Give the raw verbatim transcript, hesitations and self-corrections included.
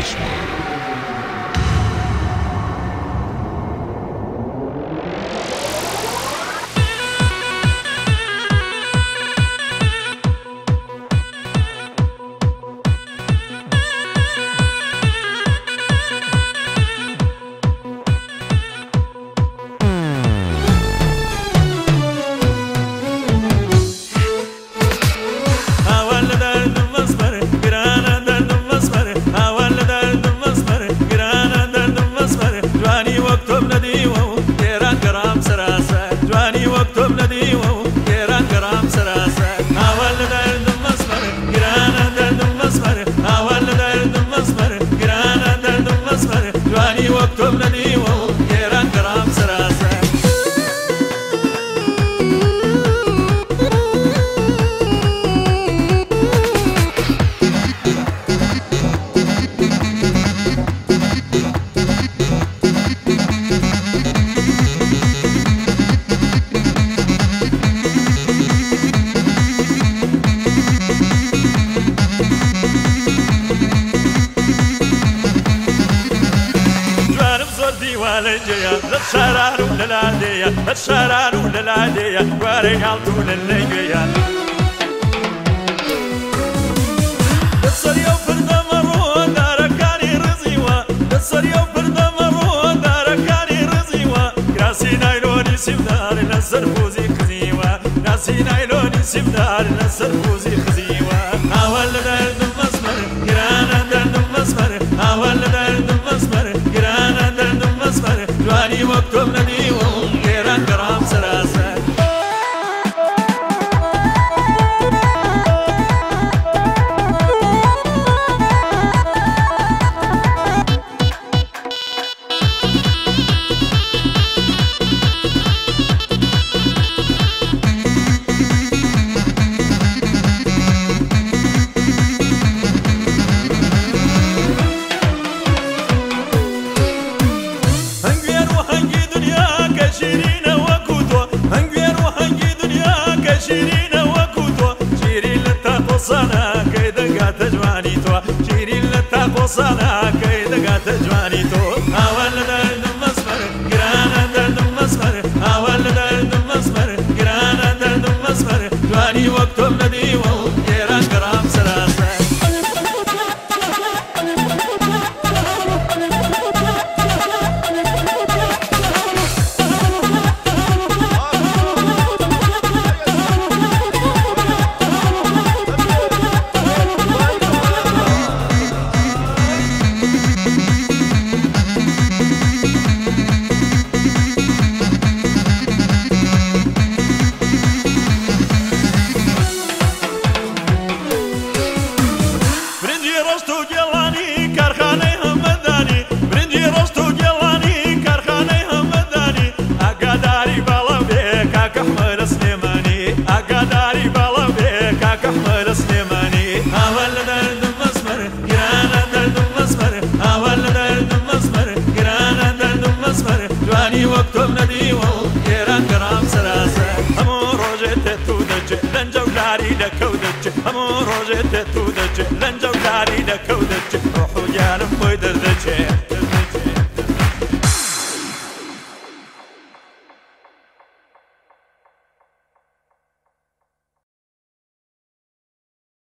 Saranu laladeya, saranu laladeya, ware altu laladeya. Dasariyo firda maro darakani raziwa, dasariyo firda maro darakani raziwa. Nasi nailoni simdar nasr fuzi khziwa, nasi nailoni simdar nasr fuzi khziwa. Awal dard masmar, girana dard masmar, awal dard masmar, girana dard masmar. جواني مكتوب ندي وغيران كرام سراسر صانا كيدا قات جواني تو شيري لتا صانا كيدا قات جواني تو اول درد مسمر قرانا درد مسمر اول درد مسمر قرانا درد مسمر جواني وقتهم ندي وغيران كرام سراسر وقتهم ندي وغيران كرام سراسر همو روجة تتودج لنجو لاري لكودج همو روجة تتودج لنجو